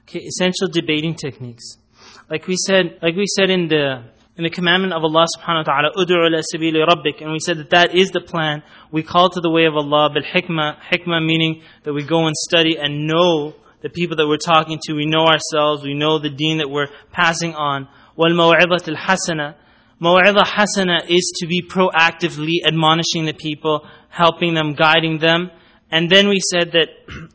Okay, essential debating techniques. Like we said in the commandment of Allah subhanahu wa ta'ala, "Ud'u ila sabili rabbik," and we said that is the plan. We call to the way of Allah bil hikmah. Hikmah meaning that we go and study and know the people that we're talking to. We know ourselves. We know the deen that we're passing on. Wal maw'idat al hasana. Maw'idah hasana is to be proactively admonishing the people, helping them, guiding them. And then we said that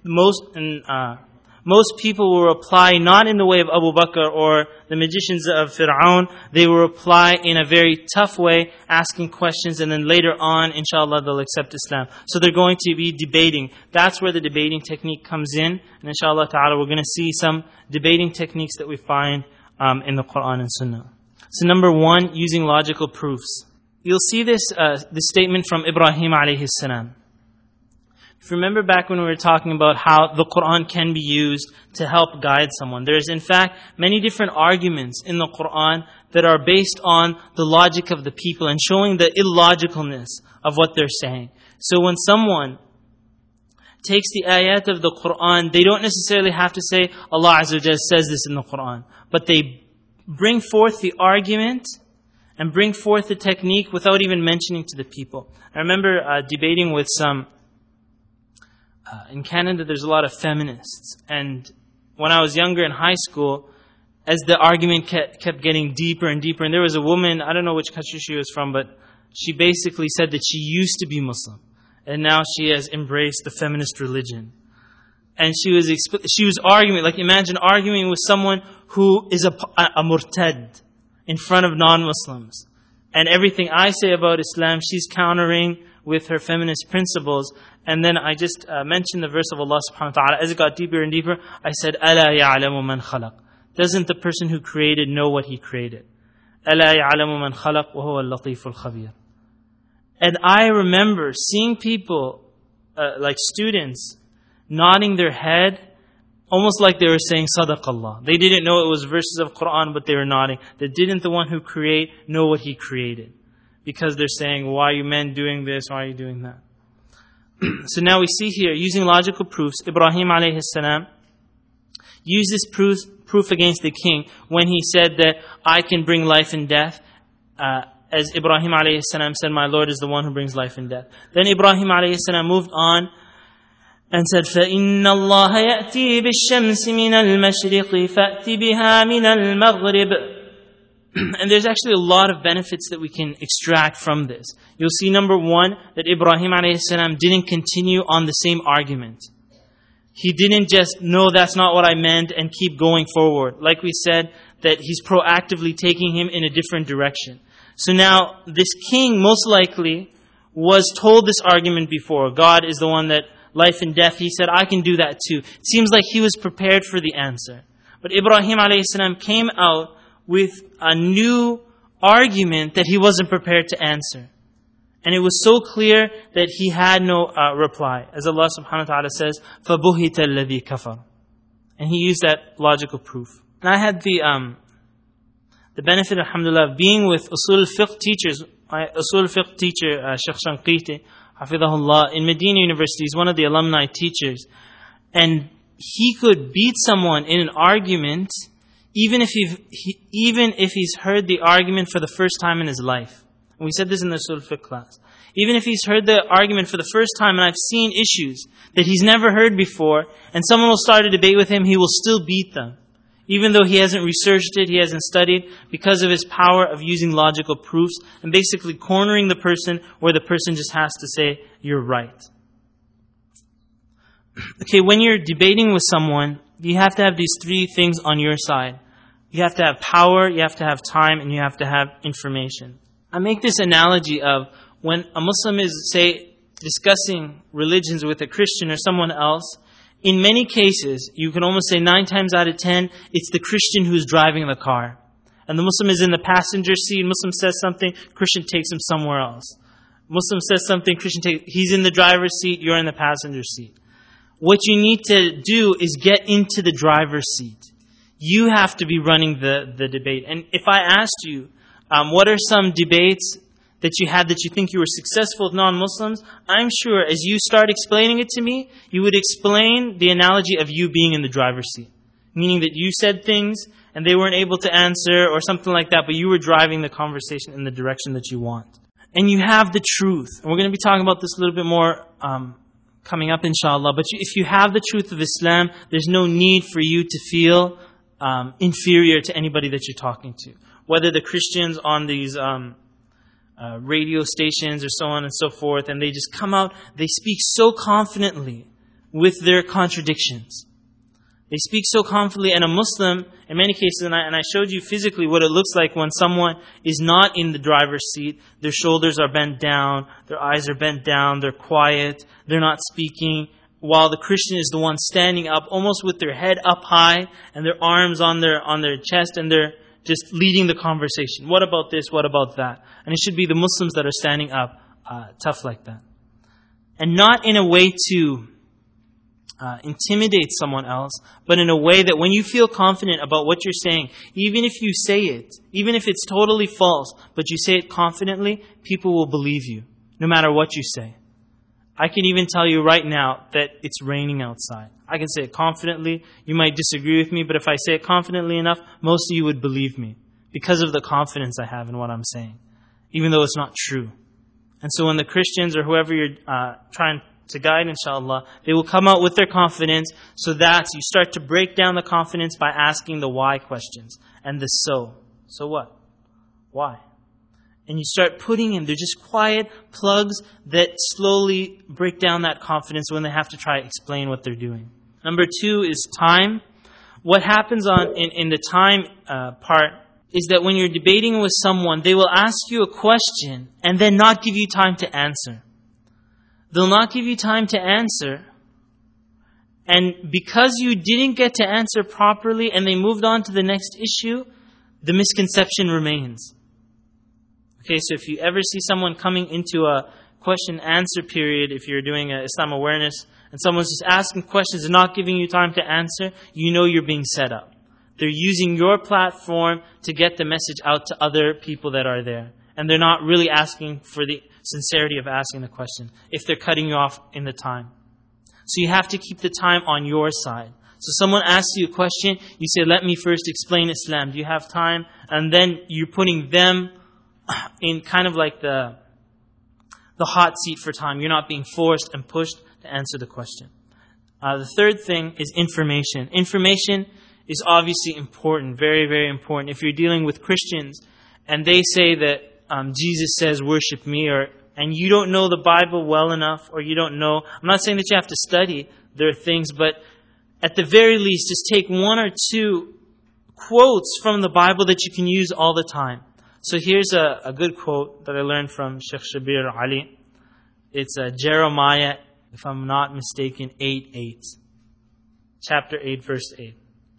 most people will reply not in the way of Abu Bakr or the magicians of Fir'aun. They will reply in a very tough way, asking questions, and then later on, inshallah, they'll accept Islam. So they're going to be debating. That's where the debating technique comes in. And inshallah ta'ala, we're going to see some debating techniques that we find in the Quran and Sunnah. So number one, using logical proofs. You'll see this statement from Ibrahim alayhi salam. If you remember back when we were talking about how the Quran can be used to help guide someone, there's in fact many different arguments in the Quran that are based on the logic of the people and showing the illogicalness of what they're saying. So when someone takes the ayat of the Quran, they don't necessarily have to say Allah Azza wa Jalla says this in the Quran, but they bring forth the argument and bring forth the technique without even mentioning to the people. I remember debating with some in Canada. There's a lot of feminists, and when I was younger in high school, as the argument kept getting deeper and deeper, and there was a woman, I don't know which country she was from, but she basically said that she used to be Muslim and now she has embraced the feminist religion. And she was arguing, like imagine arguing with someone who is a murtad in front of non-Muslims, and everything I say about Islam she's countering with her feminist principles. And then I just mentioned the verse of Allah subhanahu wa ta'ala. As it got deeper and deeper, I said, أَلَا يَعْلَمُ مَنْ خَلَقَ. Doesn't the person who created know what he created? أَلَا يَعْلَمُ مَنْ خَلَقَ وَهُوَ اللَّطِيفُ الْخَبِيرُ. And I remember seeing people, like students, nodding their head, almost like they were saying, Sadaqallah. They didn't know it was verses of Quran, but they were nodding. That didn't the one who create know what he created? Because they're saying, why are you men doing this? Why are you doing that? So now we see here, using logical proofs, Ibrahim alayhi salam used this proof against the king when he said that I can bring life and death. As Ibrahim alayhi salam said, my Lord is the one who brings life and death. Then Ibrahim alayhi salam moved on and said, فَإِنَّ اللَّهَ يَأْتِي بِالشَّمْسِ مِنَ الْمَشْرِقِ فَأْتِ بِهَا مِنَ الْمَغْرِبِ. And there's actually a lot of benefits that we can extract from this. You'll see, number one, that Ibrahim alayhi salam didn't continue on the same argument. He didn't just, no, that's not what I meant, and keep going forward. Like we said, that he's proactively taking him in a different direction. So now, this king most likely was told this argument before. God is the one that life and death. He said, I can do that too. It seems like he was prepared for the answer. But Ibrahim alayhi salam came out with a new argument that he wasn't prepared to answer. And it was so clear that he had no reply. As Allah subhanahu wa ta'ala says, فَبُهِتَ الَّذِي كَفَرَ. And he used that logical proof. And I had the benefit, alhamdulillah, of being with usul al-fiqh teachers. My usul al-fiqh teacher, Shaykh Shanqiti, hafidhahullah, in Medina University, he's one of the alumni teachers. And he could beat someone in an argument even if he's heard the argument for the first time in his life. And we said this in the usul al-fiqh class. Even if he's heard the argument for the first time, and I've seen issues that he's never heard before, and someone will start a debate with him, he will still beat them. Even though he hasn't researched it, he hasn't studied, because of his power of using logical proofs and basically cornering the person where the person just has to say, you're right. Okay, when you're debating with someone, you have to have these three things on your side. You have to have power, you have to have time, and you have to have information. I make this analogy of when a Muslim is, say, discussing religions with a Christian or someone else, in many cases, you can almost say 9 times out of 10, it's the Christian who's driving the car. And the Muslim is in the passenger seat, Muslim says something, Christian takes him somewhere else. Muslim says something, he's in the driver's seat, you're in the passenger seat. What you need to do is get into the driver's seat. You have to be running the debate. And if I asked you, what are some debates that you had that you think you were successful with non-Muslims, I'm sure as you start explaining it to me, you would explain the analogy of you being in the driver's seat. meaning that you said things and they weren't able to answer or something like that, but you were driving the conversation in the direction that you want. And you have the truth. And we're going to be talking about this a little bit more coming up, inshallah. But if you have the truth of Islam, there's no need for you to feel inferior to anybody that you're talking to. Whether the Christians on these radio stations or so on and so forth, and they just come out, they speak so confidently with their contradictions. They speak so confidently, and a Muslim, in many cases, and I showed you physically what it looks like when someone is not in the driver's seat. Their shoulders are bent down, their eyes are bent down, they're quiet, they're not speaking, while the Christian is the one standing up, almost with their head up high, and their arms on their chest, and they're just leading the conversation. What about this? What about that? And it should be the Muslims that are standing up tough like that. And not in a way to intimidate someone else, but in a way that when you feel confident about what you're saying, even if you say it, even if it's totally false, but you say it confidently, people will believe you, no matter what you say. I can even tell you right now that it's raining outside. I can say it confidently. You might disagree with me, but if I say it confidently enough, most of you would believe me because of the confidence I have in what I'm saying, even though it's not true. And so when the Christians or whoever you're trying to guide, inshallah, they will come out with their confidence, so that you start to break down the confidence by asking the why questions and the so. So what? Why? And you start putting in, they're just quiet plugs that slowly break down that confidence when they have to try to explain what they're doing. Number 2 is time. What happens in the time part is that when you're debating with someone, they will ask you a question and then not give you time to answer. They'll not give you time to answer. And because you didn't get to answer properly and they moved on to the next issue, the misconception remains. Okay, so if you ever see someone coming into a question-answer period, if you're doing a Islam awareness, and someone's just asking questions and not giving you time to answer, you know you're being set up. They're using your platform to get the message out to other people that are there. And they're not really asking for the sincerity of asking the question, if they're cutting you off in the time. So you have to keep the time on your side. So someone asks you a question, you say, let me first explain Islam. Do you have time? And then you're putting them in kind of like the hot seat for time. You're not being forced and pushed to answer the question. The third thing is information. Information is obviously important, very, very important. If you're dealing with Christians and they say that Jesus says, worship me, and you don't know the Bible well enough, or you don't know, I'm not saying that you have to study their things, but at the very least, just take 1 or 2 quotes from the Bible that you can use all the time. So here's a good quote that I learned from Sheikh Shabir Ali. It's Jeremiah, if I'm not mistaken, 8:8. Chapter 8, verse 8.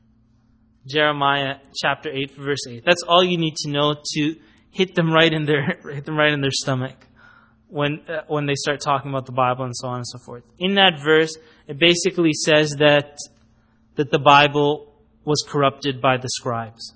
Jeremiah chapter 8, verse 8. That's all you need to know to hit them right in their stomach when they start talking about the Bible and so on and so forth. In that verse, it basically says that the Bible was corrupted by the scribes.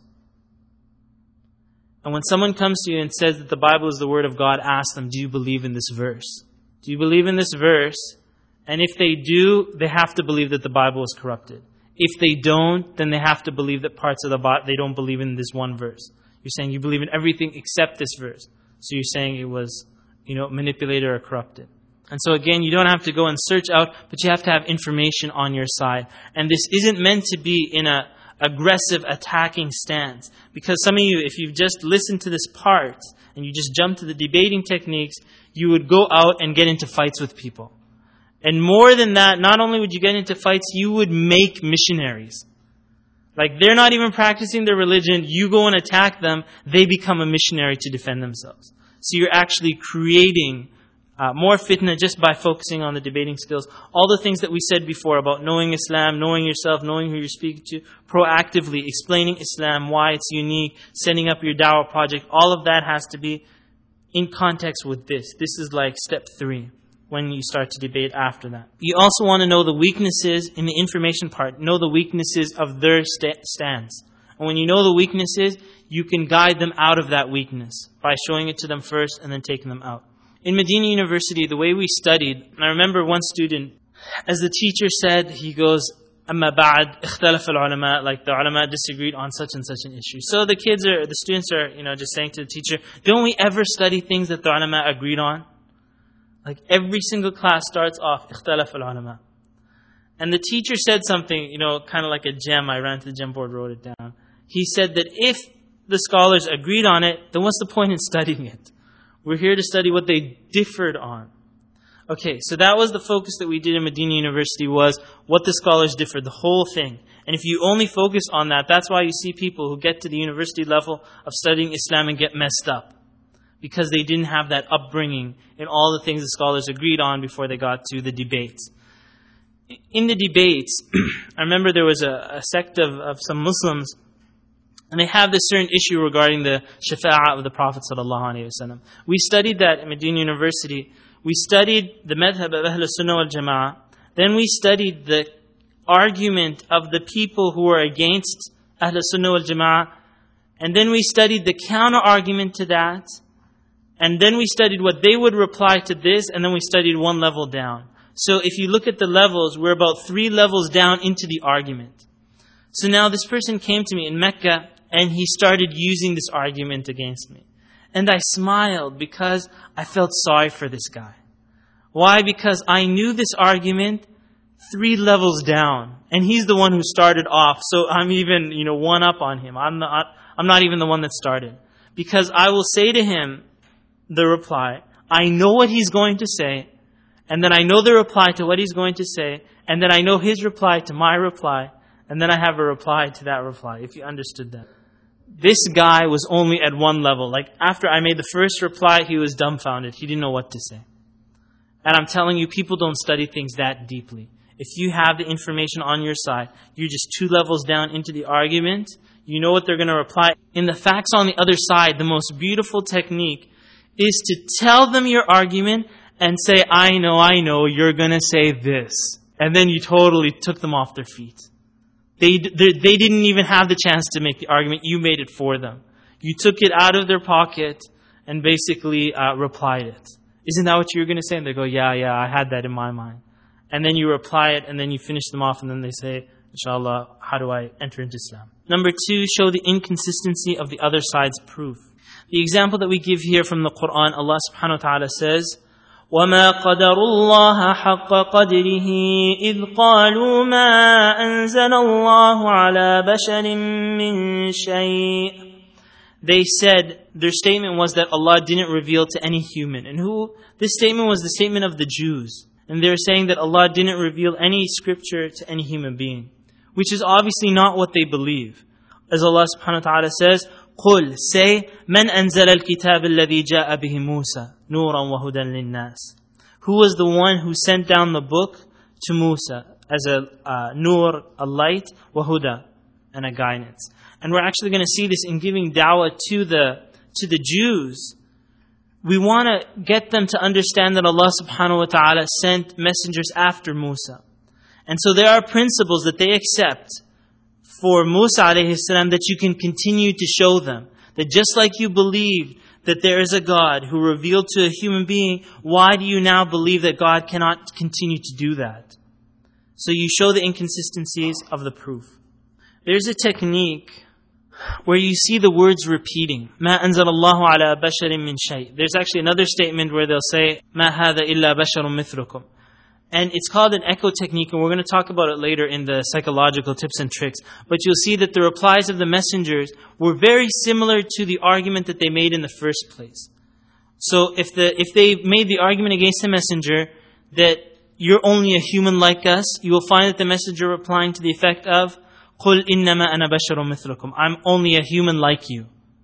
And when someone comes to you and says that the Bible is the Word of God, ask them, do you believe in this verse? Do you believe in this verse? And if they do, they have to believe that the Bible is corrupted. If they don't, then they have to believe that parts of the Bible, they don't believe in this one verse. You're saying you believe in everything except this verse. So you're saying it was, manipulated or corrupted. And so again, you don't have to go and search out, but you have to have information on your side. And this isn't meant to be in a aggressive, attacking stance. Because some of you, if you've just listened to this part and you just jump to the debating techniques, you would go out and get into fights with people. And more than that, not only would you get into fights, you would make missionaries. Like they're not even practicing their religion, you go and attack them, they become a missionary to defend themselves. So you're actually creating more fitna just by focusing on the debating skills. All the things that we said before about knowing Islam, knowing yourself, knowing who you're speaking to, proactively explaining Islam, why it's unique, setting up your dawah project, all of that has to be in context with this. This is like step 3 when you start to debate after that. You also want to know the weaknesses in the information part, know the weaknesses of their stance. And when you know the weaknesses, you can guide them out of that weakness by showing it to them first and then taking them out. In Medina University, the way we studied, and I remember one student, as the teacher said, he goes, أما بعد اختلف العلماء, like the ulama disagreed on such and such an issue. So the students are, just saying to the teacher, don't we ever study things that the ulama agreed on? Like every single class starts off اختلف العلماء. And the teacher said something, kind of like a gem. I ran to the gem board, wrote it down. He said that if the scholars agreed on it, then what's the point in studying it? We're here to study what they differed on. Okay, so that was the focus that we did in Medina University, was what the scholars differed, the whole thing. And if you only focus on that, that's why you see people who get to the university level of studying Islam and get messed up. Because they didn't have that upbringing in all the things the scholars agreed on before they got to the debates. In the debates, I remember there was a sect of some Muslims, and they have this certain issue regarding the shafa'ah of the Prophet ﷺ. We studied that at Medina University. We studied the madhab of Ahl Sunnah wal Jama'ah. Then we studied the argument of the people who were against Ahl Sunnah wal Jama'ah. And then we studied the counter argument to that. And then we studied what they would reply to this. And then we studied one level down. So if you look at the levels, we're about 3 levels down into the argument. So now this person came to me in Mecca and he started using this argument against me. And I smiled because I felt sorry for this guy. Why? Because I knew this argument 3 levels down. And he's the one who started off. So I'm even, one up on him. I'm not even the one that started. Because I will say to him the reply. I know what he's going to say. And then I know the reply to what he's going to say. And then I know his reply to my reply. And then I have a reply to that reply, if you understood that. This guy was only at one level. Like after I made the first reply, he was dumbfounded. He didn't know what to say. And I'm telling you, people don't study things that deeply. If you have the information on your side, you're just 2 levels down into the argument. You know what they're going to reply. In the facts on the other side, the most beautiful technique is to tell them your argument and say, I know, you're going to say this. And then you totally took them off their feet. They didn't even have the chance to make the argument. You made it for them. You took it out of their pocket and basically replied it. Isn't that what you were going to say? And they go, yeah, I had that in my mind. And then you reply it and then you finish them off and then they say, inshallah, how do I enter into Islam? Number 2, show the inconsistency of the other side's proof. The example that we give here from the Quran, Allah subhanahu wa ta'ala says, وَمَا قَدَرُوا اللَّهَ حَقَّ قَدْرِهِ إِذْ قَالُوا مَا أَنزَلَ اللَّهُ عَلَى بَشَرٍ مِّن شَيْءٍ. They said, their statement was that Allah didn't reveal to any human. And this statement was the statement of the Jews. And they were saying that Allah didn't reveal any scripture to any human being. Which is obviously not what they believe. As Allah subhanahu wa ta'ala says, قُلْ, say, مَنْ أَنزَلَ الْكِتَابَ الَّذِي جَاءَ بِهِ مُوسَى نُورًا وَهُدًى لِلنَّاسِ. Who was the one who sent down the book to Musa as a nur, a light, wahuda, and a guidance. And we're actually going to see this in giving da'wah to the Jews. We want to get them to understand that Allah subhanahu wa ta'ala sent messengers after Musa. And so there are principles that they accept for Musa alayhi salam that you can continue to show them. That just like you believed that there is a God who revealed to a human being, why do you now believe that God cannot continue to do that? So you show the inconsistencies of the proof. There's a technique where you see the words repeating. مَا أَنزَلَ اللَّهُ عَلَى بَشَرٍ مِّن شَيْءٍ. There's actually another statement where they'll say, مَا هَذَا إِلَّا بَشَرٌ مِثْلُكُمْ. And it's called an echo technique, and we're going to talk about it later in the psychological tips and tricks. But you'll see that the replies of the messengers were very similar to the argument that they made in the first place. So if they made the argument against the messenger that you're only a human like us, you will find that the messenger replying to the effect of, قُلْ إِنَّمَا أَنَا بَشَرٌ مِثْلُكُمْ. I'm only a human like you.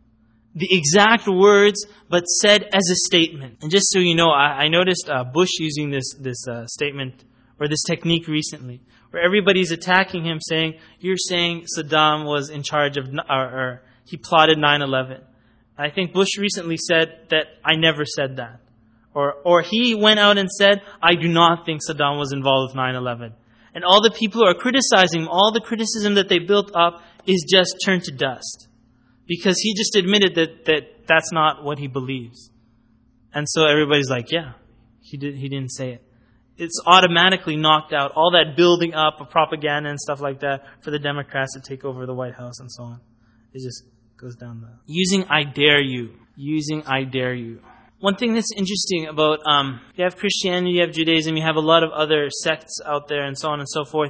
The exact words, but said as a statement. And just so you know, I noticed Bush using this statement or this technique recently, where everybody's attacking him, saying, "You're saying Saddam was in charge of, or he plotted 9/11." I think Bush recently said that I never said that, or he went out and said, "I do not think Saddam was involved with 9/11." And all the people who are criticizing him, all the criticism that they built up is just turned to dust. Because he just admitted that that's not what he believes. And so everybody's like, yeah, he didn't say it. it's automatically knocked out. All that building up of propaganda and stuff like that for the Democrats to take over the White House and so on. It just goes down there. Using I dare you. Using I dare you. One thing that's interesting about, you have Christianity, you have Judaism, you have a lot of other sects out there and so on and so forth.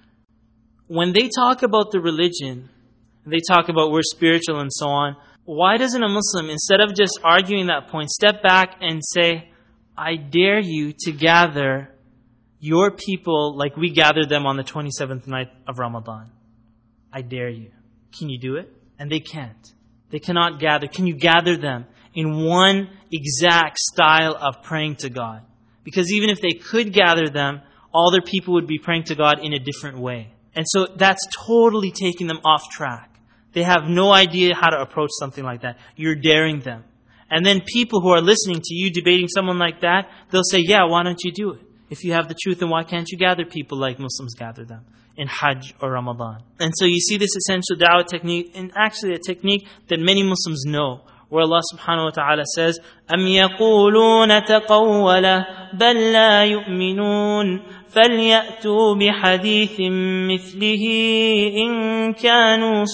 When they talk about the religion, they talk about we're spiritual and so on, why doesn't a Muslim, instead of just arguing that point, step back and say, I dare you to gather your people like we gathered them on the 27th night of Ramadan. I dare you. Can you do it? And they can't. They cannot gather. Can you gather them in one exact style of praying to God? Because even if they could gather them, all their people would be praying to God in a different way. And so that's totally taking them off track. They have no idea how to approach something like that. You're daring them. And then people who are listening to you debating someone like that, they'll say, yeah, why don't you do it? If you have the truth, then why can't you gather people like Muslims gather them in Hajj or Ramadan? And so you see this essential da'wah technique, and actually a technique that many Muslims know, where Allah subhanahu wa ta'ala says, أَمْ يَقُولُونَ تَقَوَّلَهُ بَلْ لَا يُؤْمِنُونَ فَلْيَأْتُوا بِحَدِيثٍ مِثْلِهِ إِن كَانُوا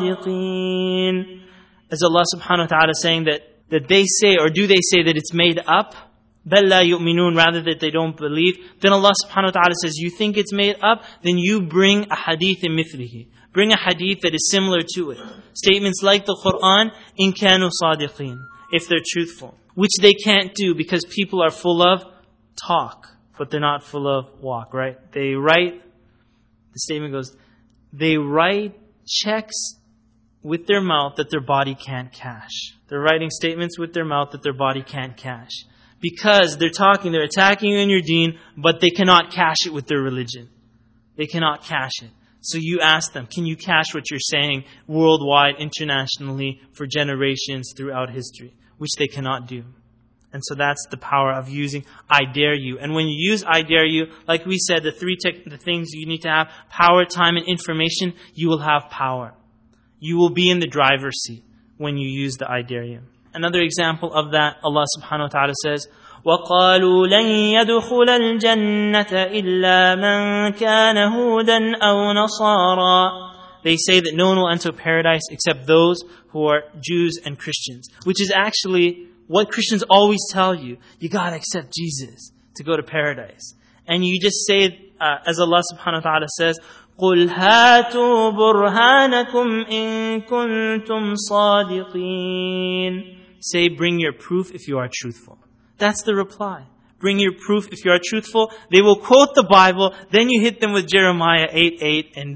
صَادِقِينَ. As Allah subhanahu wa ta'ala saying that they say, or do they say that it's made up? بَلْ لَا يُؤْمِنُونَ, rather that they don't believe. Then Allah subhanahu wa ta'ala says, you think it's made up? Then you bring a hadith in mithlihi. Bring a hadith that is similar to it. Statements like the Quran, إِن كَانُوا صَادِقِينَ, if they're truthful. Which they can't do because people are full of talk, but they're not full of walk, right? They write, the statement goes, they write checks with their mouth that their body can't cash. They're writing statements with their mouth that their body can't cash. Because they're attacking you in your deen, but they cannot cash it with their religion. They cannot cash it. So you ask them, can you cash what you're saying worldwide, internationally, for generations throughout history? Which they cannot do. And so that's the power of using I dare you. And when you use I dare you, like we said, the things you need to have, power, time, and information, you will have power. You will be in the driver's seat when you use the I dare you. Another example of that, Allah subhanahu wa ta'ala says, وَقَالُوا لَن يَدْخُلَ الْجَنَّةَ إِلَّا مَنْ كَانَ هُودًا أَوْ نَصَارًا. They say that no one will enter paradise except those who are Jews and Christians. Which is actually what Christians always tell you. You gotta accept Jesus to go to paradise. And you just say, as Allah subhanahu wa ta'ala says, قُلْ هَاتُوا بُرْهَانَكُمْ إِن كُنْتُمْ صَادِقِينَ. Say, bring your proof if you are truthful. That's the reply. Bring your proof if you are truthful. They will quote the Bible, then you hit them with Jeremiah 8:8, and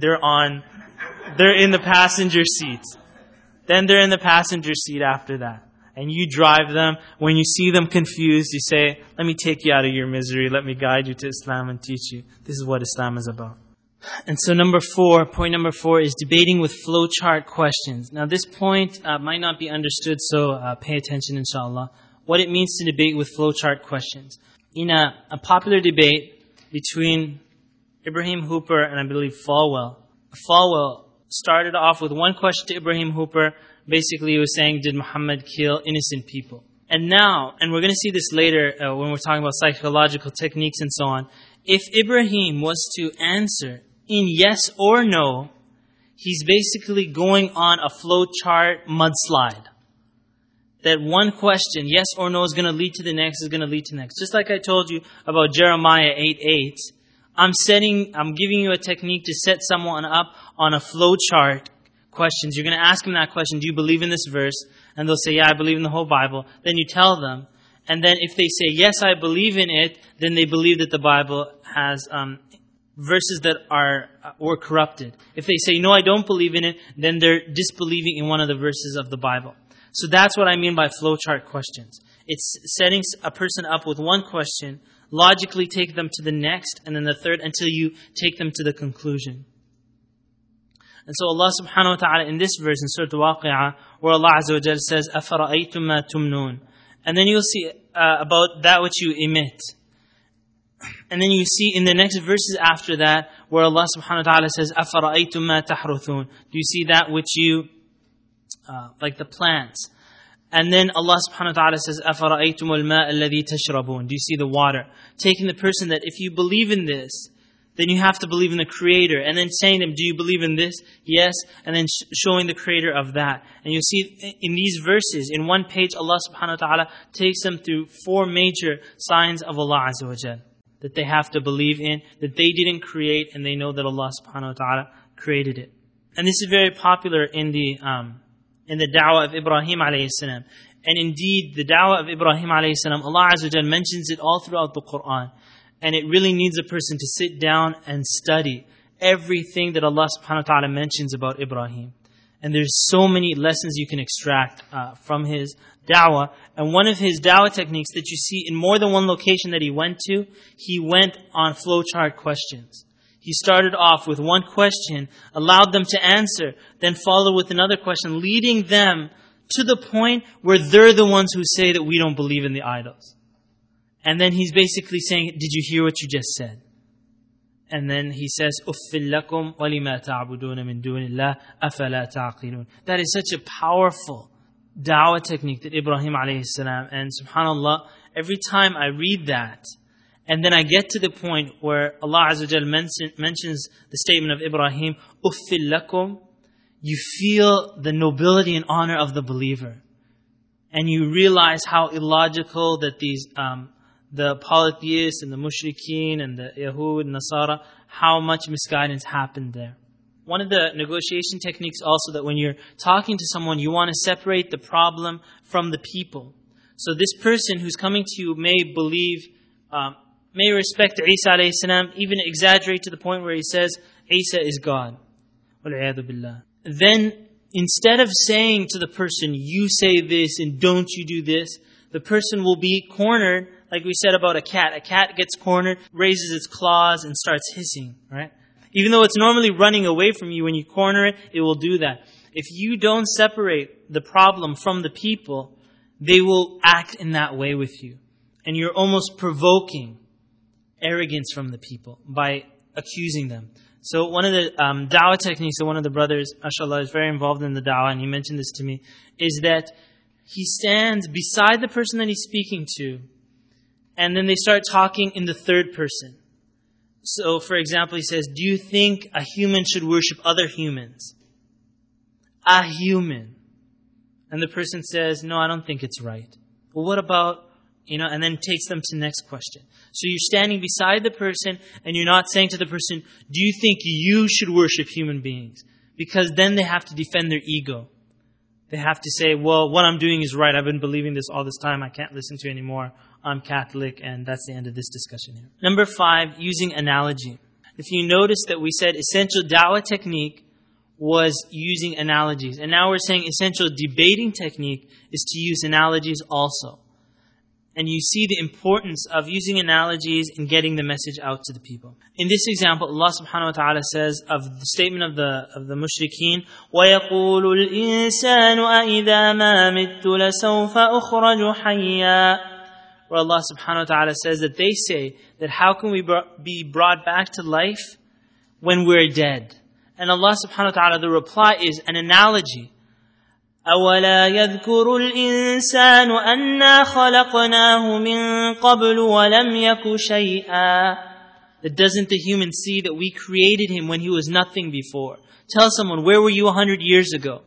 they're in the passenger seat. Then they're in the passenger seat after that. And you drive them. When you see them confused, you say, let me take you out of your misery. Let me guide you to Islam and teach you. This is what Islam is about. And so point number four is debating with flowchart questions. Now this point might not be understood, so pay attention inshallah. What it means to debate with flowchart questions. In a popular debate between Ibrahim Hooper and I believe Falwell started off with one question to Ibrahim Hooper. Basically he was saying, did Muhammad kill innocent people? And now, and we're going to see this later when we're talking about psychological techniques and so on, if Ibrahim was to answer in yes or no, he's basically going on a flowchart mudslide. That one question, yes or no, is going to lead to the next, is going to lead to the next. Just like I told you about Jeremiah 8:8, I'm giving you a technique to set someone up on a flowchart questions. You're going to ask them that question, do you believe in this verse? And they'll say, yeah, I believe in the whole Bible. Then you tell them. And then if they say, yes, I believe in it, then they believe that the Bible has verses that were corrupted. If they say, no, I don't believe in it, then they're disbelieving in one of the verses of the Bible. So that's what I mean by flowchart questions. It's setting a person up with one question, logically take them to the next, and then the third, until you take them to the conclusion. And so Allah subhanahu wa ta'ala in this verse in Surah Al-Waqi'ah, where Allah Azza wa Jalla says, أَفَرَأَيْتُمْ مَا تُمْنُونَ. And then you'll see about that which you emit. And then you see in the next verses after that, where Allah subhanahu wa ta'ala says, أَفَرَأَيْتُمْ مَا تَحْرُثُونَ. Do you see that which you, like the plants? And then Allah subhanahu wa ta'ala says, أَفَرَأَيْتُمُ الْمَاءَ الَّذِي تَشْرَبُونَ. Do you see the water? Taking the person that if you believe in this, then you have to believe in the Creator. And then saying to them, do you believe in this? Yes. And then showing the Creator of that. And you'll see in these verses, in one page, Allah subhanahu wa ta'ala takes them through 4 major signs of Allah Azza wa Jal that they have to believe in, that they didn't create, and they know that Allah subhanahu wa ta'ala created it. And this is very popular in the da'wah of Ibrahim alayhi salam. And indeed, the da'wah of Ibrahim alayhi salam, Allah Azza wa Jal mentions it all throughout the Qur'an. And it really needs a person to sit down and study everything that Allah subhanahu wa ta'ala mentions about Ibrahim. And there's so many lessons you can extract from his da'wah. And one of his da'wah techniques that you see in more than one location that he went to, he went on flowchart questions. He started off with one question, allowed them to answer, then followed with another question, leading them to the point where they're the ones who say that we don't believe in the idols. And then he's basically saying, did you hear what you just said? And then he says, أُفِّلْ لَكُمْ وَلِمَا تَعْبُدُونَ مِن دُونِ اللَّهِ أَفَلَا تَعْقِلُونَ. That is such a powerful da'wah technique that Ibrahim alayhi salam. And subhanAllah, every time I read that, and then I get to the point where Allah Azza wa Jal mentions the statement of Ibrahim, أُفِّلْ لَكُمْ, you feel the nobility and honor of the believer. And you realize how illogical that these the polytheists and the mushrikeen and the Yahud and Nasara, how much misguidance happened there. One of the negotiation techniques also, that when you're talking to someone, you want to separate the problem from the people. So this person who's coming to you may believe, may respect Isa alayhi salam, even exaggerate to the point where he says, Isa is God. Wal-'iyadhu billah. Then, instead of saying to the person, you say this and don't you do this, the person will be cornered, like we said about a cat. A cat gets cornered, raises its claws and starts hissing, right? Even though it's normally running away from you, when you corner it, it will do that. If you don't separate the problem from the people, they will act in that way with you. And you're almost provoking arrogance from the people by accusing them. So one of the da'wah techniques that one of the brothers, mashallah, is very involved in the da'wah, and he mentioned this to me, is that he stands beside the person that he's speaking to, and then they start talking in the third person. So, for example, he says, do you think a human should worship other humans? A human. And the person says, no, I don't think it's right. Well, what about, and then takes them to the next question. So you're standing beside the person and you're not saying to the person, do you think you should worship human beings? Because then they have to defend their ego. They have to say, well, what I'm doing is right. I've been believing this all this time. I can't listen to it anymore. I'm Catholic, and that's the end of this discussion here. Number 5, using analogy. If you notice that we said essential da'wah technique was using analogies. And now we're saying essential debating technique is to use analogies also. And you see the importance of using analogies in getting the message out to the people. In this example, Allah subhanahu wa ta'ala says of the statement of the mushrikeen, وَيَقُولُ الْإِنسَانُ أَإِذَا مَا مِتُّ لَسَوْفَ أُخْرَجُ حَيًّا. Where Allah subhanahu wa ta'ala says that they say that how can we be brought back to life when we're dead? And Allah subhanahu wa ta'ala, the reply is an analogy. أَوَلَا يَذْكُرُ الْإِنسَانُ أَنَّا خَلَقْنَاهُ مِن قَبْلُ وَلَمْ يَكُ شَيْئًا. That doesn't the human see that we created him when he was nothing before? Tell someone, where were you 100 years ago?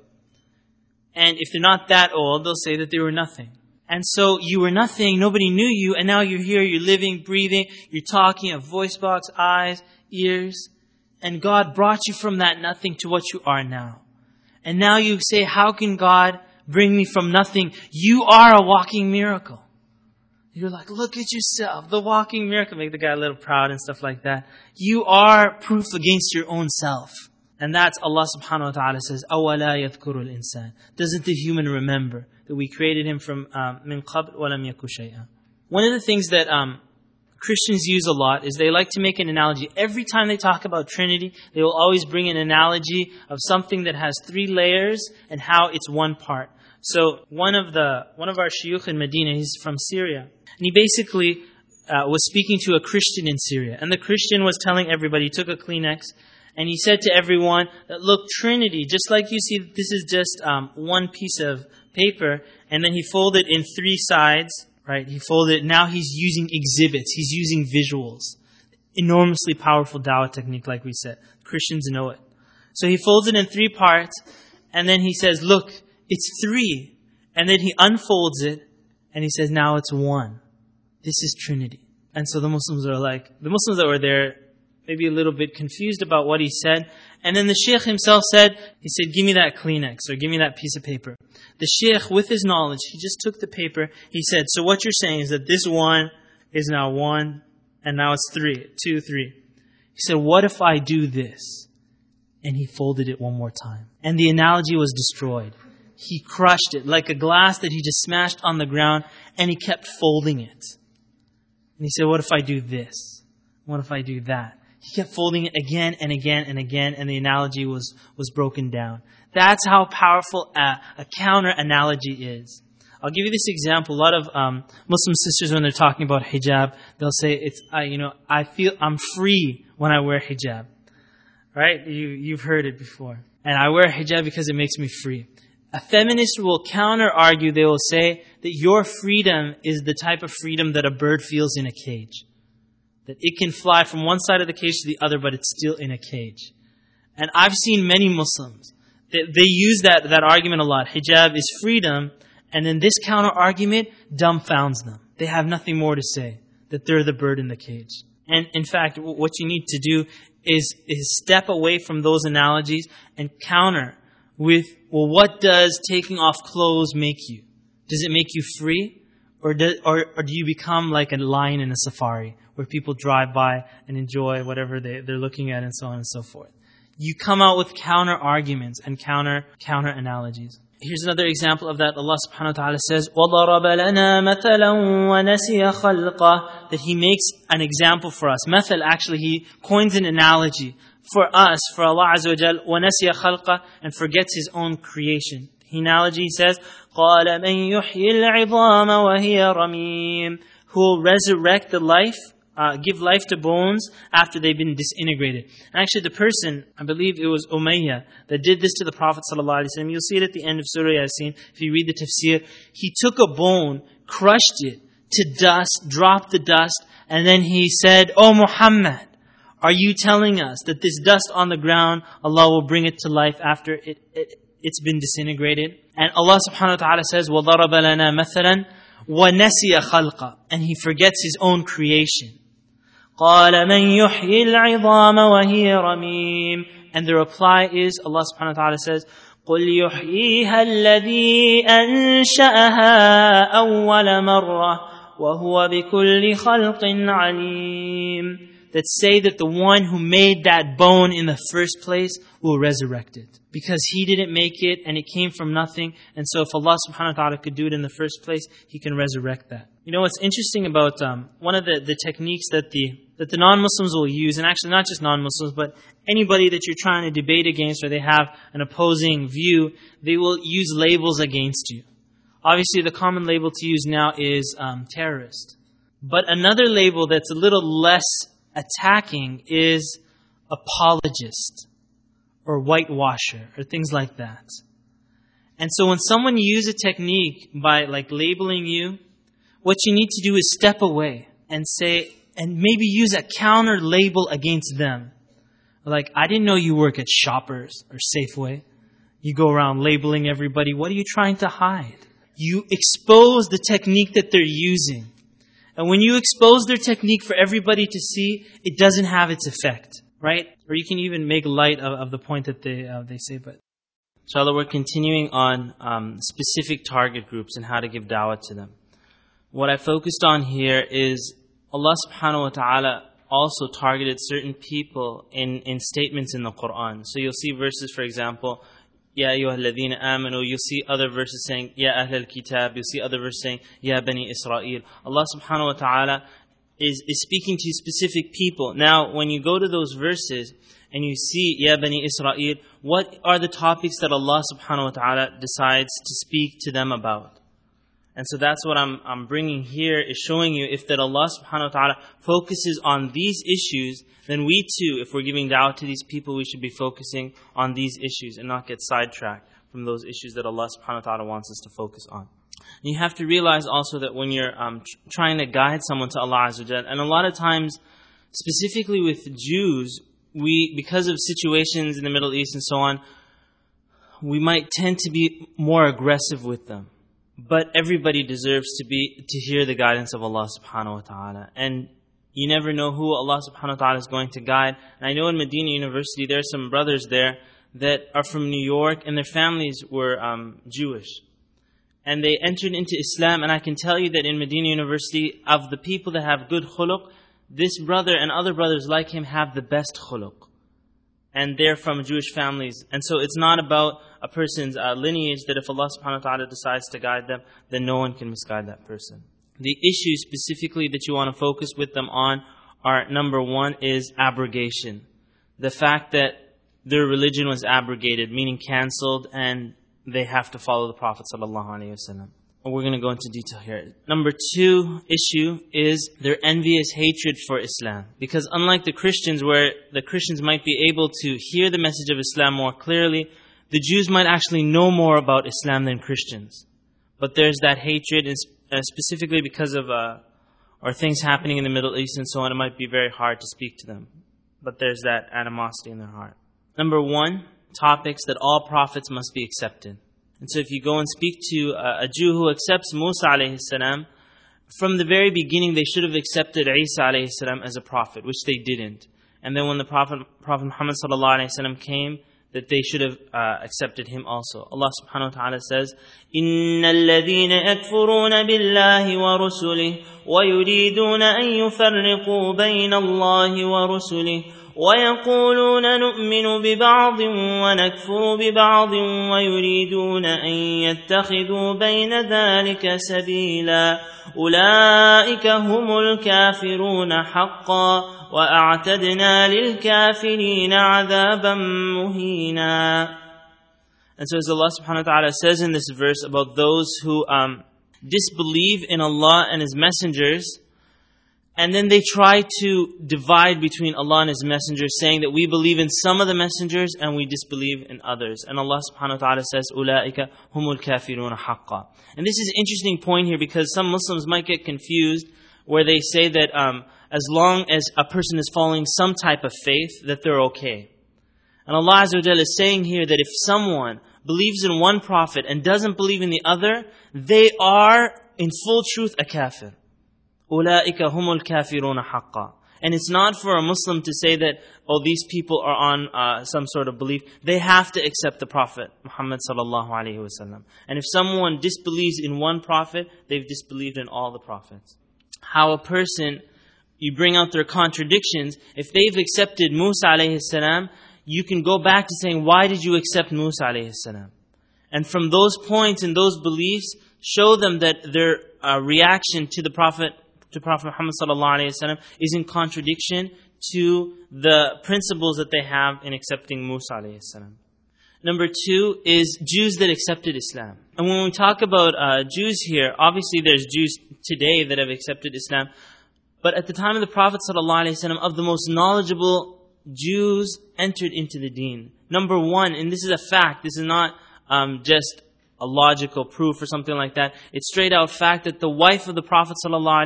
And if they're not that old, they'll say that they were nothing. And so you were nothing, nobody knew you, and now you're here, you're living, breathing, you're talking, a voice box, eyes, ears. And God brought you from that nothing to what you are now. And now you say, how can God bring me from nothing? You are a walking miracle. You're like, look at yourself, the walking miracle. Make the guy a little proud and stuff like that. You are proof against your own self. And that's Allah subhanahu wa ta'ala says, أَوَلَا يَذْكُرُ الْإِنسَانِ. Doesn't the human remember that we created him from مِن قَبْلُ وَلَمْ يَكُ شَيْئًا. One of the things that Christians use a lot is they like to make an analogy. Every time they talk about Trinity, they will always bring an analogy of something that has 3 layers and how it's one part. So one of our shuyukh in Medina, he's from Syria, and he basically was speaking to a Christian in Syria, and the Christian was telling everybody, he took a Kleenex, and he said to everyone that, look, Trinity, just like you see, this is just one piece of paper, and then he folded in 3 sides, right? He folded, now he's using exhibits, he's using visuals. Enormously powerful dawah technique, like we said. Christians know it. So he folds it in 3 parts, and then he says, look, it's 3. And then he unfolds it, and he says, now it's 1. This is Trinity. And so the Muslims that were there, maybe a little bit confused about what he said. And then the Shaykh himself said, give me that Kleenex, or give me that piece of paper. The Shaykh, with his knowledge, he just took the paper. He said, so what you're saying is that this 1 is now 1, and now it's 3, 2, 3. He said, what if I do this? And he folded it one more time. And the analogy was destroyed. He crushed it like a glass that he just smashed on the ground, and he kept folding it. And he said, what if I do this? What if I do that? He kept folding it again and again and again, and the analogy was broken down. That's how powerful a counter analogy is. I'll give you this example. A lot of Muslim sisters, when they're talking about hijab, they'll say, I feel I'm free when I wear hijab. Right? You've heard it before. And I wear hijab because it makes me free. A feminist will counter-argue. They will say that your freedom is the type of freedom that a bird feels in a cage. That it can fly from one side of the cage to the other, but it's still in a cage. And I've seen many Muslims, they use that argument a lot. Hijab is freedom, and then this counter-argument dumbfounds them. They have nothing more to say, that they're the bird in the cage. And in fact, what you need to do is step away from those analogies and counter with, well, what does taking off clothes make you? Does it make you free? Or do you become like a lion in a safari, where people drive by and enjoy whatever they're looking at, and so on and so forth? You come out with counter arguments and counter analogies. Here's another example of that. Allah subhanahu wa ta'ala says, وَضَرَبَ لَنَا مَثَلًا وَنَسِيَ خَلْقَهُ, that He makes an example for us. Mathal, actually, He coins an analogy for us, for Allah Azza wa Jal, وَنَسِيَ خَلْقَهُ, and forgets His own creation. The analogy says, قَالَ مَنْ يُحْيِي الْعِظَامَ وَهِيَ رَمِيمٌ, who will resurrect the life, give life to bones after they've been disintegrated. And actually the person, I believe it was Umayyah, that did this to the Prophet ﷺ. You'll see it at the end of Surah Yasin. If you read the tafsir, he took a bone, crushed it to dust, dropped the dust, and then he said, "Oh Muhammad, are you telling us that this dust on the ground, Allah will bring it to life after it's been disintegrated?" And Allah subhanahu wa ta'ala says, وَضَرَبَ لَنَا مَثَلًا وَنَسِيَ خَلْقَهُ, and He forgets His own creation. قَالَ مَنْ يُحْيِي الْعِظَامَ وَهِيَ رَمِيمٌ, and the reply is, Allah subhanahu wa ta'ala says, قُلْ يُحْيِيهَا الَّذِي أَنشَأَهَا أَوَّلَ مَرَّةٍ وَهُوَ بِكُلِّ خَلْقٍ عَلِيمٌ, that say that the one who made that bone in the first place will resurrect it. Because He didn't make it, and it came from nothing. And so if Allah subhanahu wa ta'ala could do it in the first place, He can resurrect that. You know what's interesting about one of the techniques that the non-Muslims will use, and actually not just non-Muslims, but anybody that you're trying to debate against, or they have an opposing view, they will use labels against you. Obviously the common label to use now is terrorist. But another label that's a little less attacking is apologist, or whitewasher, or things like that. And so when someone uses a technique by labeling you, what you need to do is step away and say, and maybe use a counter label against them. Like, I didn't know you work at Shoppers or Safeway. You go around labeling everybody. What are you trying to hide? You expose the technique that they're using. And when you expose their technique for everybody to see, it doesn't have its effect, right? Or you can even make light of the point that they say. But inshallah, we're continuing on specific target groups and how to give da'wah to them. What I focused on here is Allah subhanahu wa ta'ala also targeted certain people in statements in the Quran. So you'll see verses, for example, Ya ayyuha alladhina amanu. You'll see other verses saying, Ya ahl al-kitab. You'll see other verses saying, Ya bani Israel. Allah subhanahu wa ta'ala is speaking to specific people. Now, when you go to those verses and you see Ya bani Israel, what are the topics that Allah subhanahu wa ta'ala decides to speak to them about? And so that's what I'm bringing here, is showing you if that Allah subhanahu wa ta'ala focuses on these issues, then we too, if we're giving da'wah to these people, we should be focusing on these issues and not get sidetracked from those issues that Allah subhanahu wa ta'ala wants us to focus on. And you have to realize also that when you're trying to guide someone to Allah Azza wa Jal, and a lot of times, specifically with Jews, because of situations in the Middle East and so on, we might tend to be more aggressive with them. But everybody deserves to hear the guidance of Allah subhanahu wa ta'ala. And you never know who Allah subhanahu wa ta'ala is going to guide. And I know in Medina University, there are some brothers there that are from New York, and their families were Jewish. And they entered into Islam, and I can tell you that in Medina University, of the people that have good khuluq, this brother and other brothers like him have the best khuluq. And they're from Jewish families. And so it's not about a person's lineage, that if Allah subhanahu wa ta'ala decides to guide them, then no one can misguide that person. The issues specifically that you want to focus with them on are, number one is abrogation. The fact that their religion was abrogated, meaning cancelled, and they have to follow the Prophet sallallahu alaihi wasallam. We're going to go into detail here. Number two issue is their envious hatred for Islam. Because unlike the Christians, where the Christians might be able to hear the message of Islam more clearly, the Jews might actually know more about Islam than Christians. But there's that hatred, and specifically because of or things happening in the Middle East and so on, it might be very hard to speak to them. But there's that animosity in their heart. Number one, topics that all prophets must be accepted. And so if you go and speak to a Jew who accepts Musa alayhi salam, from the very beginning they should have accepted Isa alayhi salam as a prophet, which they didn't. And then when the Prophet Muhammad sallallahu alayhi wasallam came, that they should have accepted him also. Allah subhanahu wa ta'ala says, إِنَّ الَّذِينَ يَكْفُرُونَ بِاللَّهِ وَرُسُلِهِ وَيُرِيدُونَ أَن يُفَرِّقُوا بَيْنَ اللَّهِ وَرُسُلِهِ وَيَقُولُونَ نُؤْمِنُ بِبَعْضٍ وَنَكْفُرُ بِبَعْضٍ وَيُرِيدُونَ أَن يَتَّخِذُوا بَيْنَ ذَلِكَ سَبِيلًا أُولَئِكَ هُمُ الْكَافِرُونَ حَقًّا وَأَعْتَدْنَا لِلْكَافِرِينَ عَذَابًا مُهِينًا. And so as Allah subhanahu wa ta'ala says in this verse about those who disbelieve in Allah and His messengers, and then they try to divide between Allah and His messengers, saying that we believe in some of the messengers and we disbelieve in others. And Allah subhanahu wa ta'ala says, أُولَٰئِكَ هُمُ الْكَافِرُونَ حَقًّا. And this is an interesting point here, because some Muslims might get confused where they say that as long as a person is following some type of faith, that they're okay. And Allah Azza wa Jalla is saying here that if someone believes in one prophet and doesn't believe in the other, they are in full truth a kafir. أُولَٰئِكَ هُمُ الْكَافِرُونَ حَقًّا. And it's not for a Muslim to say that, oh, these people are on some sort of belief. They have to accept the Prophet Muhammad sallallahu alaihi wasallam. And if someone disbelieves in one prophet, they've disbelieved in all the prophets. How a person, you bring out their contradictions. If they've accepted Musa alayhi salam, you can go back to saying, why did you accept Musa alayhi salam? And from those points and those beliefs, show them that their reaction to the Prophet Muhammad sallallahu alaihi wasallam is in contradiction to the principles that they have in accepting Musa alayhi salam. Number two is Jews that accepted Islam. And when we talk about Jews here, obviously there's Jews today that have accepted Islam. But at the time of the Prophet sallallahu alaihi wasallam, of the most knowledgeable Jews entered into the deen. Number one, and this is a fact, this is not just a logical proof or something like that. It's straight out fact that the wife of the Prophet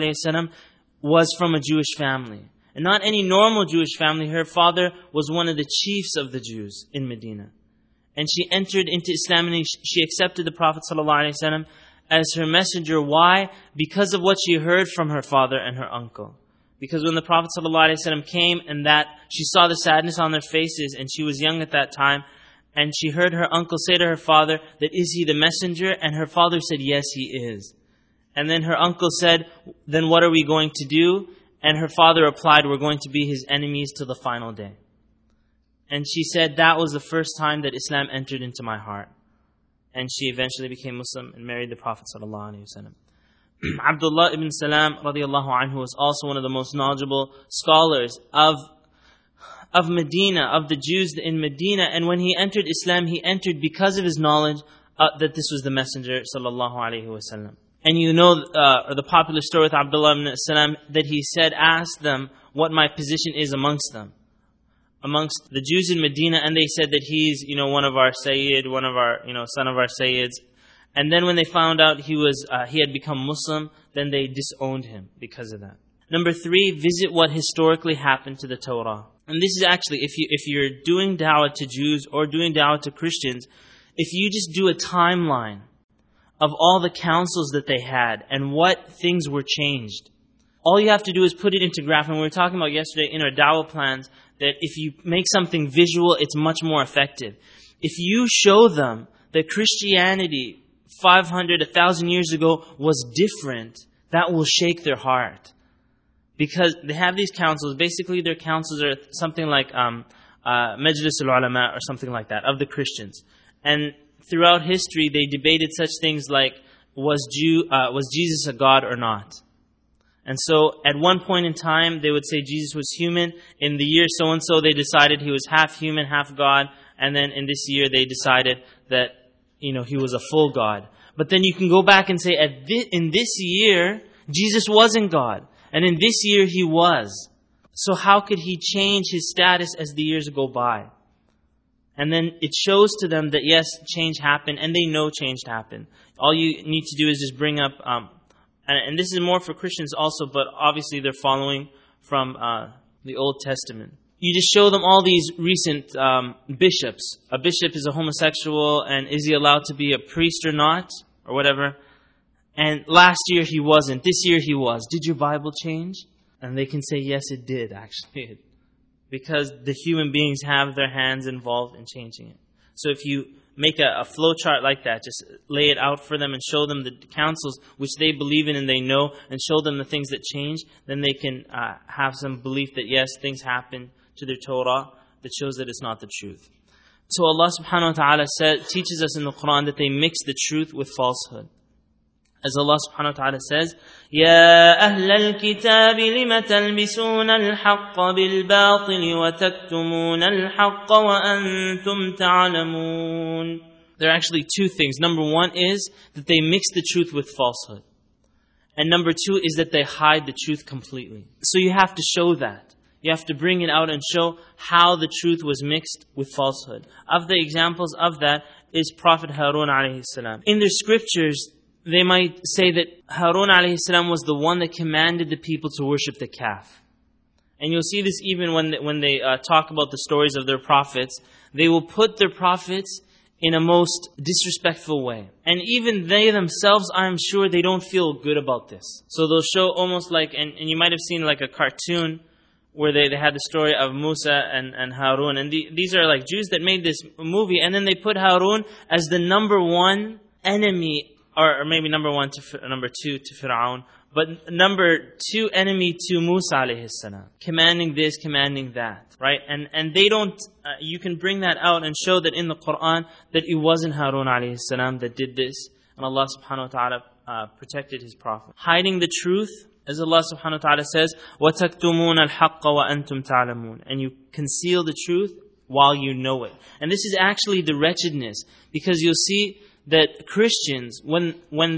ﷺ was from a Jewish family. And not any normal Jewish family. Her father was one of the chiefs of the Jews in Medina. And she entered into Islam and she accepted the Prophet ﷺ as her messenger. Why? Because of what she heard from her father and her uncle. Because when the Prophet ﷺ came and that she saw the sadness on their faces, and she was young at that time, and she heard her uncle say to her father that, is he the messenger? And her father said, yes, he is. And then her uncle said, then what are we going to do? And her father replied, we're going to be his enemies till the final day. And she said, that was the first time that Islam entered into my heart. And she eventually became Muslim and married the Prophet ﷺ. Abdullah ibn Salam radiallahu anhu was also one of the most knowledgeable scholars of Medina, of the Jews in Medina. And when he entered Islam, he entered because of his knowledge that this was the Messenger sallallahu alaihi wasallam. And you know the popular story with Abdullah ibn Salam, that he said, ask them what my position is amongst them. amongst the Jews in Medina, and they said that he's, one of our Sayyid, one of our, son of our Sayyids. And then when they found out he had become Muslim, then they disowned him because of that. Number 3, visit what historically happened to the Torah. And this is actually, if you're doing da'wah to Jews or doing da'wah to Christians, if you just do a timeline of all the councils that they had and what things were changed, all you have to do is put it into graph. And we were talking about yesterday in our da'wah plans that if you make something visual, it's much more effective. If you show them that Christianity 500, 1,000 years ago was different, that will shake their heart. Because they have these councils. Basically, their councils are something like Majlis al-Ulama or something like that, of the Christians. And throughout history, they debated such things like, was Jesus a god or not? And so, at one point in time, they would say Jesus was human. In the year so-and-so, they decided he was half human, half God. And then in this year, they decided that, he was a full God. But then you can go back and say, in this year, Jesus wasn't God. And in this year, he was. So how could he change his status as the years go by? And then it shows to them that yes, change happened, and they know change happened. All you need to do is just bring up, and this is more for Christians also, but obviously they're following from the Old Testament. You just show them all these recent bishops. A bishop is a homosexual, and is he allowed to be a priest or not? Or whatever. And last year he wasn't. This year he was. Did your Bible change? And they can say, yes, it did, actually. Because the human beings have their hands involved in changing it. So if you make a flow chart like that, just lay it out for them and show them the counsels which they believe in and they know, and show them the things that change, then they can have some belief that yes, things happen to their Torah that shows that it's not the truth. So Allah subhanahu wa ta'ala teaches us in the Quran that they mix the truth with falsehood. As Allah subhanahu wa ta'ala says, يَا أَهْلَ الْكِتَابِ لِمَ تَلْبِسُونَ الْحَقَّ بِالْبَاطِلِ وَتَكْتُمُونَ الْحَقَّ وَأَنْتُمْ تَعْلَمُونَ. There are actually 2 things. Number 1 is that they mix the truth with falsehood. And number 2 is that they hide the truth completely. So you have to show that. You have to bring it out and show how the truth was mixed with falsehood. Of the examples of that is Prophet Harun alayhi salam. In their scriptures, they might say that Harun alayhi salam was the one that commanded the people to worship the calf. And you'll see this even when they talk about the stories of their prophets. They will put their prophets in a most disrespectful way. And even they themselves, I'm sure, they don't feel good about this. So they'll show almost like, and you might have seen like a cartoon where they had the story of Musa and Harun. And these are like Jews that made this movie. And then they put Harun as the number 1 enemy, or maybe number 2 to Fir'aun, but number 2 enemy to Musa alayhi salam. Commanding this, commanding that, right? And they don't, you can bring that out and show that in the Quran that it wasn't Harun alayhi salam that did this. And Allah subhanahu wa ta'ala protected His Prophet. Hiding the truth, as Allah subhanahu wa ta'ala says, وَتَكْتُمُونَ الْحَقَّ وَأَنْتُمْ تَعْلَمُونَ. And you conceal the truth while you know it. And this is actually the wretchedness, because you'll see that Christians, when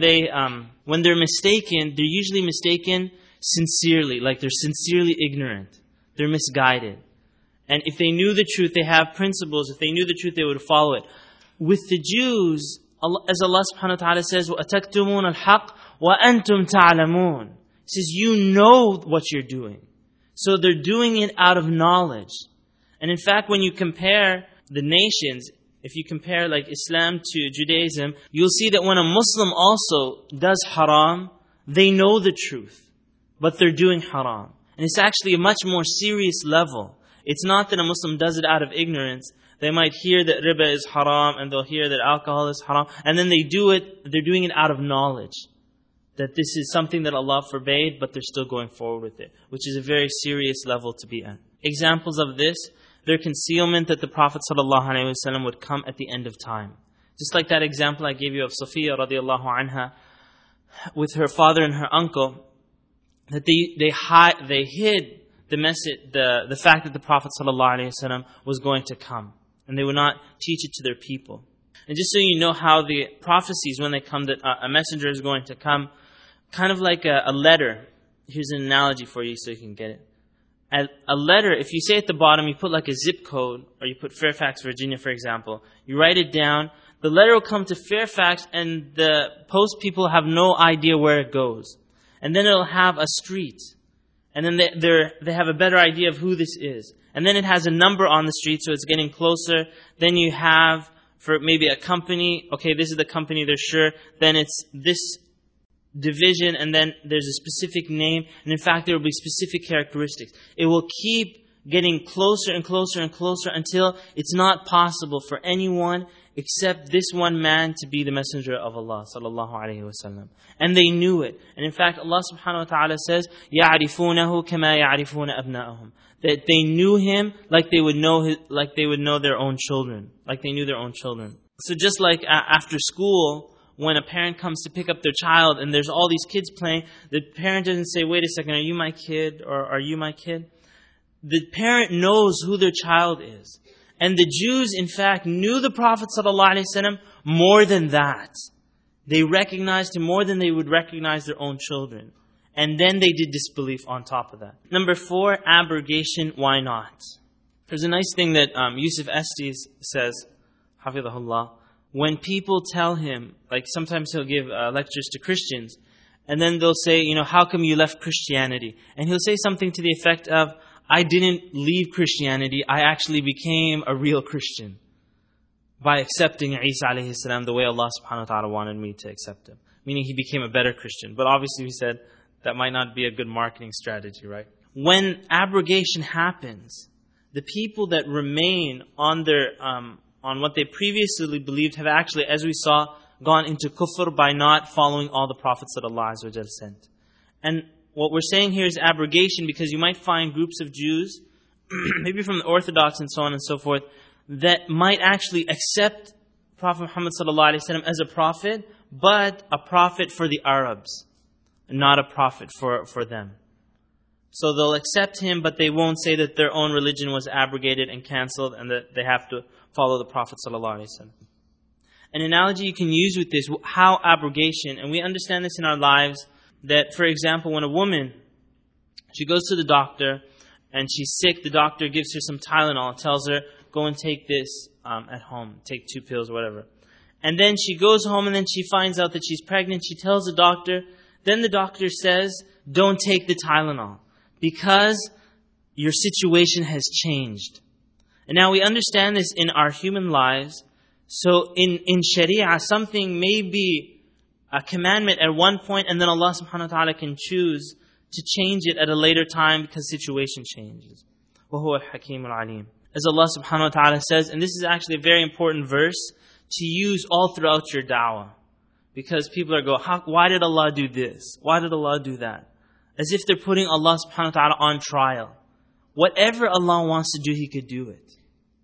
they're mistaken, they're usually mistaken sincerely, like they're sincerely ignorant. They're misguided. And if they knew the truth, they have principles. If they knew the truth, they would follow it. With the Jews, as Allah subhanahu wa ta'ala says, وَأَتَكْتُمُونَ الْحَقِّ وَأَنْتُمْ تَعْلَمُونَ. He says, you know what you're doing. So they're doing it out of knowledge. And in fact, when you compare the nations, if you compare like Islam to Judaism, you'll see that when a Muslim also does haram, they know the truth, but they're doing haram. And it's actually a much more serious level. It's not that a Muslim does it out of ignorance. They might hear that riba is haram, and they'll hear that alcohol is haram, and then they're doing it out of knowledge. That this is something that Allah forbade, but they're still going forward with it, which is a very serious level to be at. Examples of this, their concealment that the Prophet ﷺ would come at the end of time. Just like that example I gave you of Safiya radiallahu anha, with her father and her uncle, that they hid the message, the fact that the Prophet ﷺ was going to come, and they would not teach it to their people. And just so you know how the prophecies, when they come, that a messenger is going to come, kind of like a letter. Here's an analogy for you so you can get it. A letter, if you say at the bottom, you put like a zip code, or you put Fairfax, Virginia, for example. You write it down. The letter will come to Fairfax, and the post people have no idea where it goes. And then it'll have a street. And then they have a better idea of who this is. And then it has a number on the street, so it's getting closer. Then you have, for maybe a company, okay, this is the company, they're sure. Then it's this division, and then there's a specific name. And in fact, there will be specific characteristics. It will keep getting closer and closer and closer until it's not possible for anyone except this one man to be the messenger of Allah sallallahu alaihi wasallam. And they knew it. And in fact, Allah subhanahu wa ta'ala says, يَعْرِفُونَهُ كَمَا يَعْرِفُونَ أَبْنَاءَهُم. That they knew him like they would know their own children. Like they knew their own children. So just like after school, when a parent comes to pick up their child and there's all these kids playing, the parent doesn't say, wait a second, are you my kid? Or are you my kid? The parent knows who their child is. And the Jews, in fact, knew the Prophet ﷺ more than that. They recognized him more than they would recognize their own children. And then they did disbelief on top of that. Number 4, abrogation, why not? There's a nice thing that Yusuf Estes says, Hafidhahullah, when people tell him, like sometimes he'll give lectures to Christians, and then they'll say, how come you left Christianity? And he'll say something to the effect of, I didn't leave Christianity, I actually became a real Christian by accepting Isa alayhi salam the way Allah subhanahu wa ta'ala wanted me to accept him. Meaning he became a better Christian. But obviously we said that might not be a good marketing strategy, right? When abrogation happens, the people that remain on what they previously believed have actually, as we saw, gone into kufr by not following all the prophets that Allah Azza wa Jal sent. And what we're saying here is abrogation, because you might find groups of Jews, maybe from the Orthodox and so on and so forth, that might actually accept Prophet Muhammad sallallahu alaihi wasallam as a prophet, but a prophet for the Arabs, not a prophet for them. So they'll accept him, but they won't say that their own religion was abrogated and cancelled and that they have to follow the Prophet sallallahu alaihi wasallam. An analogy you can use with this, how abrogation, and we understand this in our lives, that, for example, when a woman, she goes to the doctor and she's sick, the doctor gives her some Tylenol, tells her, go and take this at home, take 2 pills or whatever. And then she goes home and then she finds out that she's pregnant. She tells the doctor. Then the doctor says, don't take the Tylenol because your situation has changed. And now we understand this in our human lives. So in Sharia, something may be a commandment at one point, and then Allah subhanahu wa ta'ala can choose to change it at a later time because situation changes. وَهُوَ الْحَكِيمُ الْعَلِيمُ. As Allah subhanahu wa ta'ala says, and this is actually a very important verse to use all throughout your da'wah. Because people are going, why did Allah do this? Why did Allah do that? As if they're putting Allah subhanahu wa ta'ala on trial. Whatever Allah wants to do, He could do it.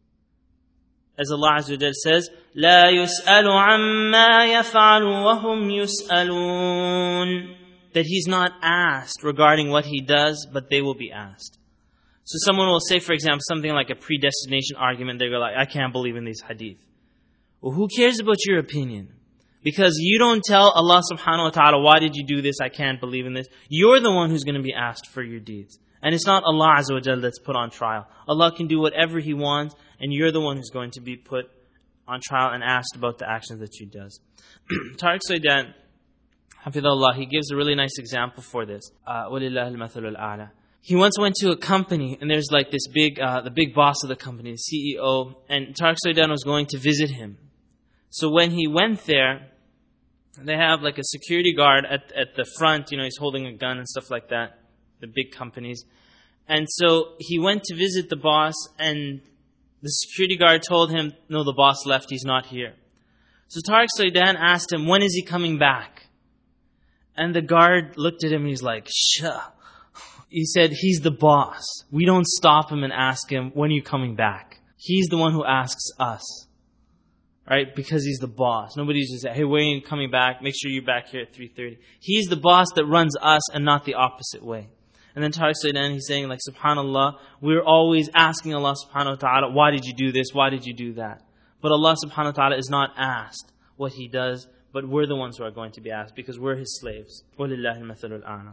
As Allah Azza wa Jalla says, لا يسأل عما يفعل وهم يسألون. That He's not asked regarding what He does, but they will be asked. So someone will say, for example, something like a predestination argument. They go like, I can't believe in these hadith. Well, who cares about your opinion? Because you don't tell Allah subhanahu wa ta'ala, why did you do this? I can't believe in this. You're the one who's going to be asked for your deeds. And it's not Allah Azza wa Jalla that's put on trial. Allah can do whatever He wants, and you're the one who's going to be put on trial and asked about the actions that you does. Tariq Suidan, Hafidhullah, he gives a really nice example for this. وَلِلَّهِ الْمَثَلُ الْأَعْلَى. He once went to a company, and there's like this the big boss of the company, the CEO, and Tariq Suidan was going to visit him. So when he went there, they have like a security guard at the front, he's holding a gun and stuff like that, the big companies. And so he went to visit the boss, and the security guard told him, no, the boss left, he's not here. So Tariq Suidan asked him, when is he coming back? And the guard looked at him and he's like, shh. He said, he's the boss. We don't stop him and ask him, when are you coming back? He's the one who asks us. Right? Because he's the boss. Nobody's just saying, hey, when are you coming back? Make sure you're back here at 3:30. He's the boss that runs us and not the opposite way. And then Tariq Suidan, he's saying like, subhanAllah, we're always asking Allah subhanahu wa ta'ala, why did you do this? Why did you do that? But Allah subhanahu wa ta'ala is not asked what He does, but we're the ones who are going to be asked because we're His slaves. وَلِلَّهِ الْمَثَلُ الْأَعْلَى.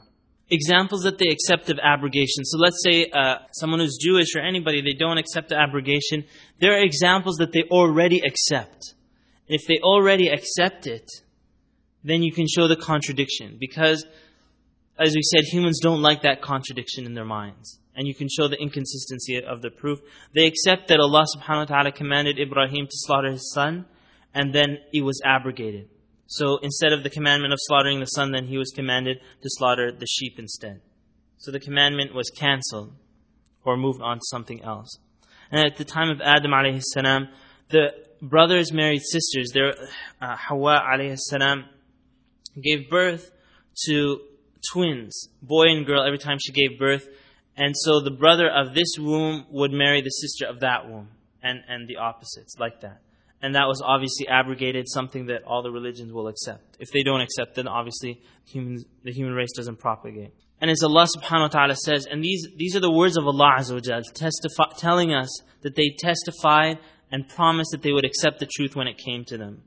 Examples that they accept of abrogation. So let's say someone who's Jewish or anybody, they don't accept the abrogation. There are examples that they already accept. If they already accept it, then you can show the contradiction. Because, as we said, humans don't like that contradiction in their minds. And you can show the inconsistency of the proof. They accept that Allah subhanahu wa ta'ala commanded Ibrahim to slaughter his son, and then it was abrogated. So instead of the commandment of slaughtering the son, then he was commanded to slaughter the sheep instead. So the commandment was cancelled or moved on to something else. And at the time of Adam alayhi salam, the brothers married sisters. Hawa alayhi salam gave birth to twins, boy and girl, every time she gave birth. And so the brother of this womb would marry the sister of that womb, and the opposites, like that. And that was obviously abrogated, something that all the religions will accept. If they don't accept, then obviously the human race doesn't propagate. And as Allah subhanahu wa ta'ala says, and these are the words of Allah azza wa jal, telling us that they testified and promised that they would accept the truth when it came to them.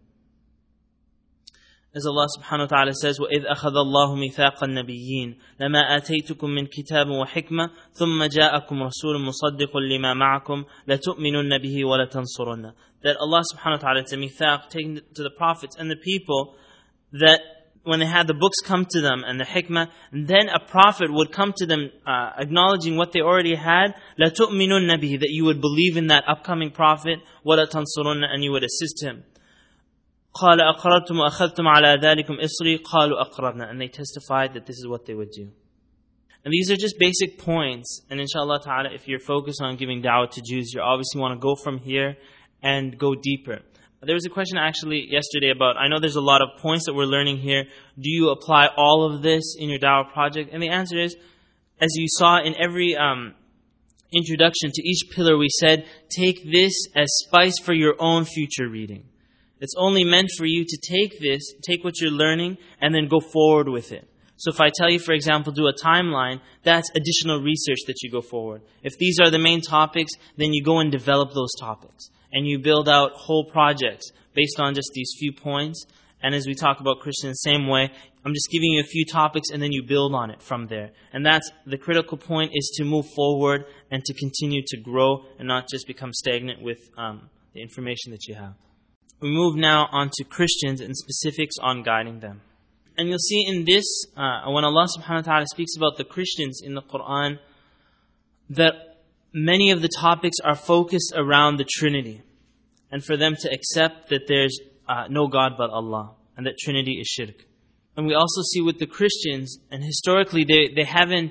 As Allah subhanahu wa ta'ala says, وَإِذْ أَخَذَ اللَّهُ مِيثَاقَ النَّبِيِّينَ لَمَا آتَيْتُكُم مِّن كِتَابٍ وَحِكْمَةٍ ثُمَّ جَاءَكُمْ رَسُولٌ مُصَدِّقٌ لِمَا مَعَكُمْ لَتُؤْمِنُنَّ بِهِ وَلَتَنصُرُنَّ. That Allah subhanahu wa ta'ala, it's a mithaq taken to the prophets and the people, that when they had the books come to them and the hikmah, and then a prophet would come to them acknowledging what they already had, لَتُؤْمِنُنَّ بِهِ, that you would believe in that upcoming prophet, وَلَتَنصُرُنَّ, and you would assist him. قَالَ أَقْرَرْتُمْ وَأَخَذْتُمْ عَلَى ذَلِكُمْ إِصْرِي قَالُوا أَقْرَرْنَا. And they testified that this is what they would do. And these are just basic points. And inshallah ta'ala, if you're focused on giving da'wah to Jews, you obviously want to go from here and go deeper. There was a question actually yesterday about, I know there's a lot of points that we're learning here. Do you apply all of this in your da'wah project? And the answer is, as you saw in every introduction to each pillar, we said, take this as spice for your own future reading. It's only meant for you to take what you're learning, and then go forward with it. So if I tell you, for example, do a timeline, that's additional research that you go forward. If these are the main topics, then you go and develop those topics. And you build out whole projects based on just these few points. And as we talk about Christians, same way, I'm just giving you a few topics and then you build on it from there. And that's the critical point, is to move forward and to continue to grow and not just become stagnant with the information that you have. We move now on to Christians and specifics on guiding them. And you'll see in this, when Allah subhanahu wa ta'ala speaks about the Christians in the Quran, that many of the topics are focused around the Trinity. And for them to accept that there's no God but Allah, and that Trinity is shirk. And we also see with the Christians, and historically they haven't,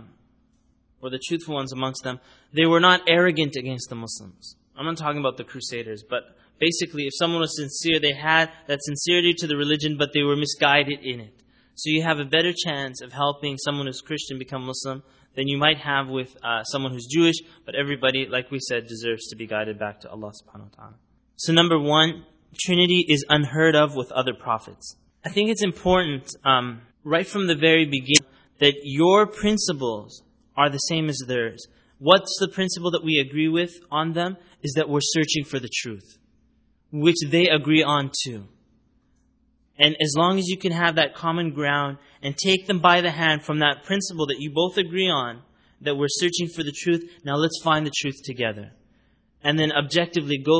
or the truthful ones amongst them, they were not arrogant against the Muslims. I'm not talking about the Crusaders, but basically, if someone was sincere, they had that sincerity to the religion, but they were misguided in it. So you have a better chance of helping someone who's Christian become Muslim than you might have with someone who's Jewish, but everybody, like we said, deserves to be guided back to Allah subhanahu wa ta'ala. So number one, Trinity is unheard of with other prophets. I think it's important, right from the very beginning, that your principles are the same as theirs. What's the principle that we agree with on them? Is that we're searching for the truth, which they agree on too. And as long as you can have that common ground and take them by the hand from that principle that you both agree on, that we're searching for the truth, now let's find the truth together. And then objectively go